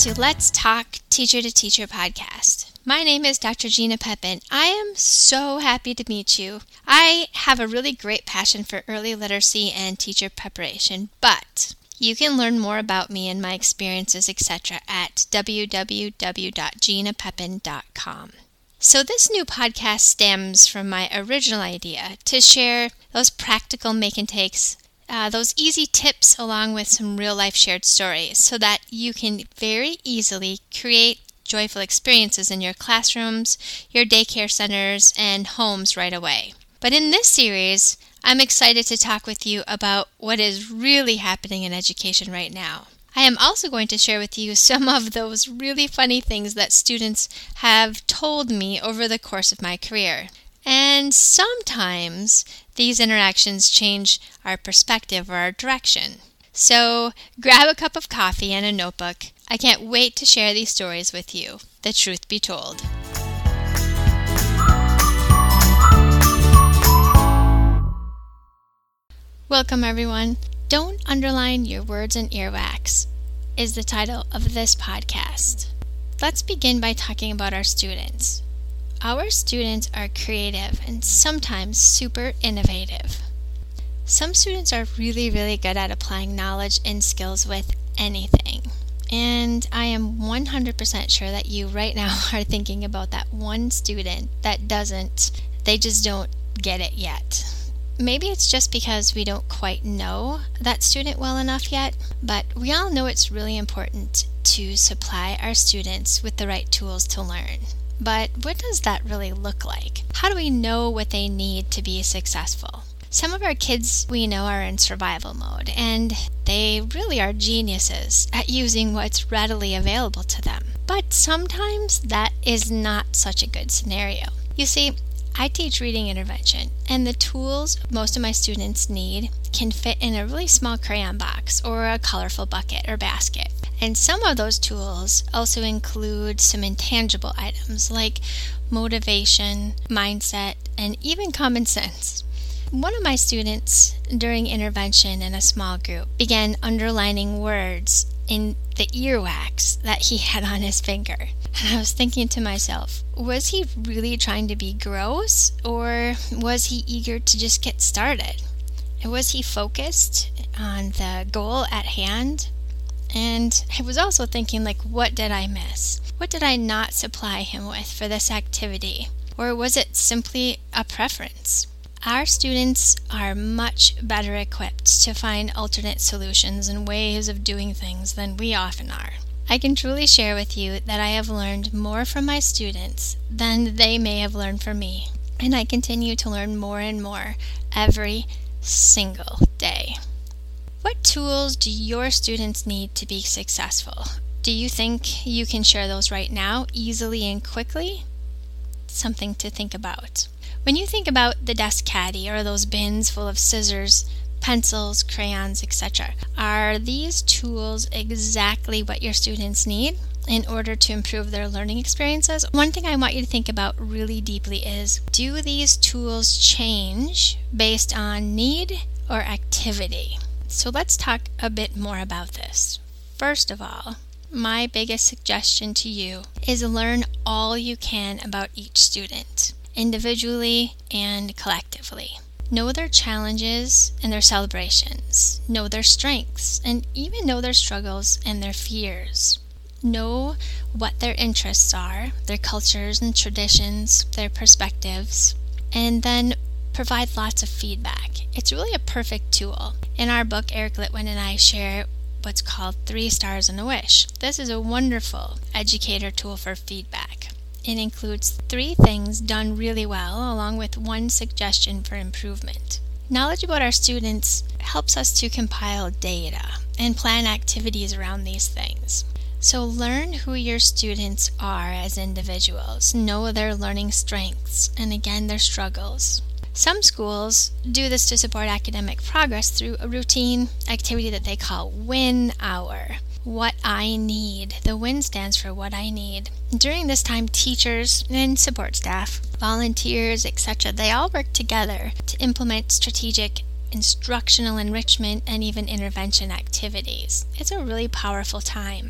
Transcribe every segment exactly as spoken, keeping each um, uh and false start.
to Let's Talk Teacher to Teacher podcast. My name is Doctor Gina Pepin. I am so happy to meet you. I have a really great passion for early literacy and teacher preparation, but you can learn more about me and my experiences, et cetera at w w w dot gina pepin dot com. So this new podcast stems from my original idea to share those practical make and takes, uh, those easy tips along with some real life shared stories so that you can very easily create joyful experiences in your classrooms, your daycare centers, and homes right away. But in this series, I'm excited to talk with you about what is really happening in education right now. I am also going to share with you some of those really funny things that students have told me over the course of my career. And sometimes these interactions change our perspective or our direction. So grab a cup of coffee and a notebook. I can't wait to share these stories with you. The truth be told. Welcome everyone. Don't underline your words in earwax is the title of this podcast. Let's begin by talking about our students. Our students are creative and sometimes super innovative. Some students are really, really good at applying knowledge and skills with anything. And I am one hundred percent sure that you right now are thinking about that one student that doesn't, they just don't get it yet. Maybe it's just because we don't quite know that student well enough yet, but we all know it's really important to supply our students with the right tools to learn. But what does that really look like? How do we know what they need to be successful? Some of our kids we know are in survival mode, and they really are geniuses at using what's readily available to them. But sometimes that is not such a good scenario. You see, I teach reading intervention, and the tools most of my students need can fit in a really small crayon box or a colorful bucket or basket. And some of those tools also include some intangible items like motivation, mindset, and even common sense. One of my students during intervention in a small group began underlining words in the earwax that he had on his finger. And I was thinking to myself, was he really trying to be gross, or was he eager to just get started? And was he focused on the goal at hand? And I was also thinking, like, what did I miss? What did I not supply him with for this activity? Or was it simply a preference? Our students are much better equipped to find alternate solutions and ways of doing things than we often are. I can truly share with you that I have learned more from my students than they may have learned from me, and I continue to learn more and more every single day. What tools do your students need to be successful? Do you think you can share those right now, easily and quickly? Something to think about. When you think about the desk caddy or those bins full of scissors, pencils, crayons, et cetera, are these tools exactly what your students need in order to improve their learning experiences? One thing I want you to think about really deeply is, do these tools change based on need or activity? So let's talk a bit more about this. First of all, my biggest suggestion to you is learn all you can about each student, individually and collectively. Know their challenges and their celebrations. Know their strengths and even know their struggles and their fears. Know what their interests are, their cultures and traditions, their perspectives, and then provide lots of feedback. It's really a perfect tool. In our book, Eric Litwin and I share what's called Three Stars and a Wish. This is a wonderful educator tool for feedback. It includes three things done really well, along with one suggestion for improvement. Knowledge about our students helps us to compile data and plan activities around these things. So learn who your students are as individuals. Know their learning strengths and, again, their struggles. Some schools do this to support academic progress through a routine activity that they call WIN Hour. What I need. The WIN stands for what I need. During this time, teachers and support staff, volunteers, et cetera, they all work together to implement strategic instructional enrichment and even intervention activities. It's a really powerful time.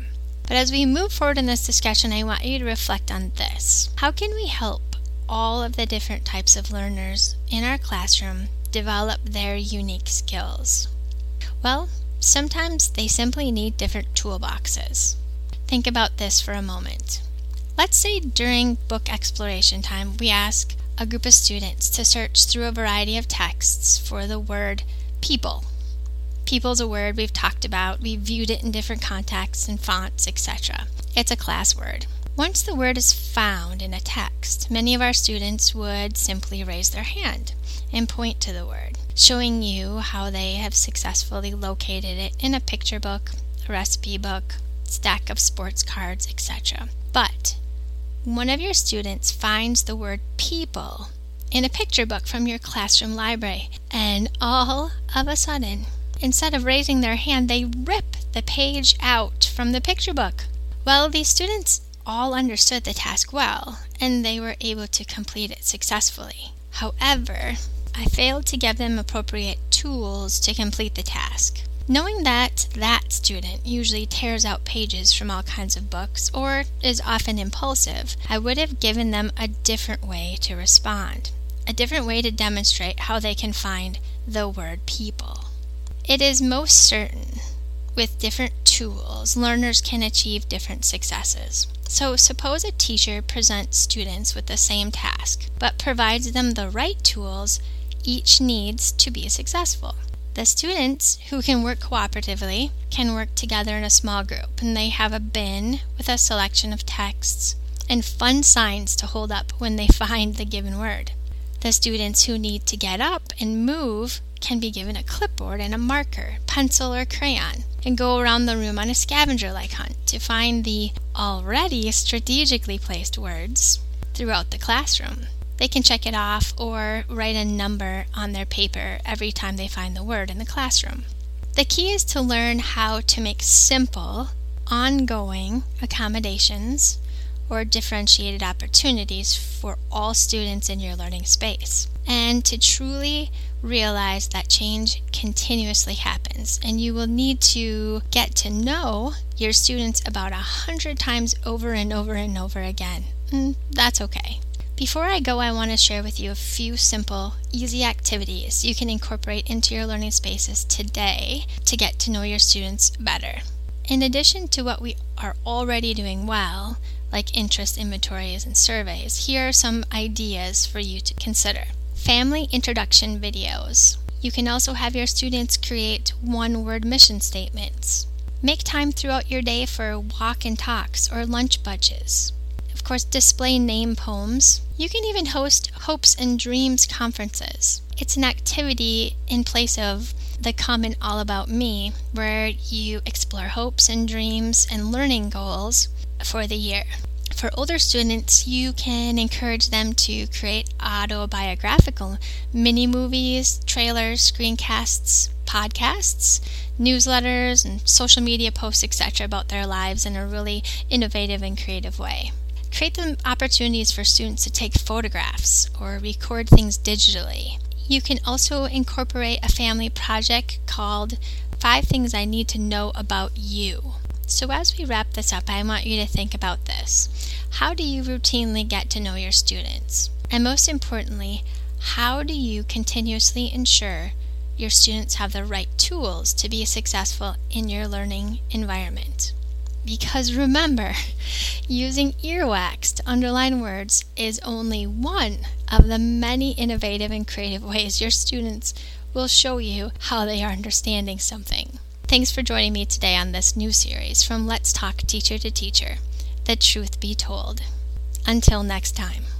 But as we move forward in this discussion, I want you to reflect on this. How can we help all of the different types of learners in our classroom develop their unique skills? Well, sometimes they simply need different toolboxes. Think about this for a moment. Let's say during book exploration time, we ask a group of students to search through a variety of texts for the word people. People's a word we've talked about, we've viewed it in different contexts and fonts, et cetera. It's a class word. Once the word is found in a text, many of our students would simply raise their hand and point to the word, showing you how they have successfully located it in a picture book, a recipe book, stack of sports cards, et cetera. But one of your students finds the word people in a picture book from your classroom library, and all of a sudden, instead of raising their hand, they rip the page out from the picture book. Well, these students all understood the task well, and they were able to complete it successfully. However, I failed to give them appropriate tools to complete the task. Knowing that that student usually tears out pages from all kinds of books or is often impulsive, I would have given them a different way to respond, a different way to demonstrate how they can find the word people. It is most certain, with different tools, learners can achieve different successes. So suppose a teacher presents students with the same task, but provides them the right tools each needs to be successful. The students who can work cooperatively can work together in a small group, and they have a bin with a selection of texts and fun signs to hold up when they find the given word. The students who need to get up and move can be given a clipboard and a marker, pencil or crayon, and go around the room on a scavenger-like hunt to find the already strategically placed words throughout the classroom. They can check it off or write a number on their paper every time they find the word in the classroom. The key is to learn how to make simple, ongoing accommodations or differentiated opportunities for all students in your learning space, and to truly realize that change continuously happens, and you will need to get to know your students about a hundred times over and over and over again. And that's okay. Before I go, I want to share with you a few simple, easy activities you can incorporate into your learning spaces today to get to know your students better. In addition to what we are already doing well, like interest inventories and surveys, here are some ideas for you to consider. Family introduction videos. You can also have your students create one-word mission statements. Make time throughout your day for walk and talks or lunch bunches. Of course, display name poems. You can even host hopes and dreams conferences. It's an activity in place of the common All About Me, where you explore hopes and dreams and learning goals for the year. For older students, you can encourage them to create autobiographical mini-movies, trailers, screencasts, podcasts, newsletters, and social media posts, et cetera about their lives in a really innovative and creative way. Create the opportunities for students to take photographs or record things digitally. You can also incorporate a family project called Five Things I Need to Know About You. So as we wrap this up, I want you to think about this. How do you routinely get to know your students? And most importantly, how do you continuously ensure your students have the right tools to be successful in your learning environment? Because remember, using earwax to underline words is only one of the many innovative and creative ways your students will show you how they are understanding something. Thanks for joining me today on this new series from Let's Talk Teacher to Teacher, The Truth Be Told. Until next time.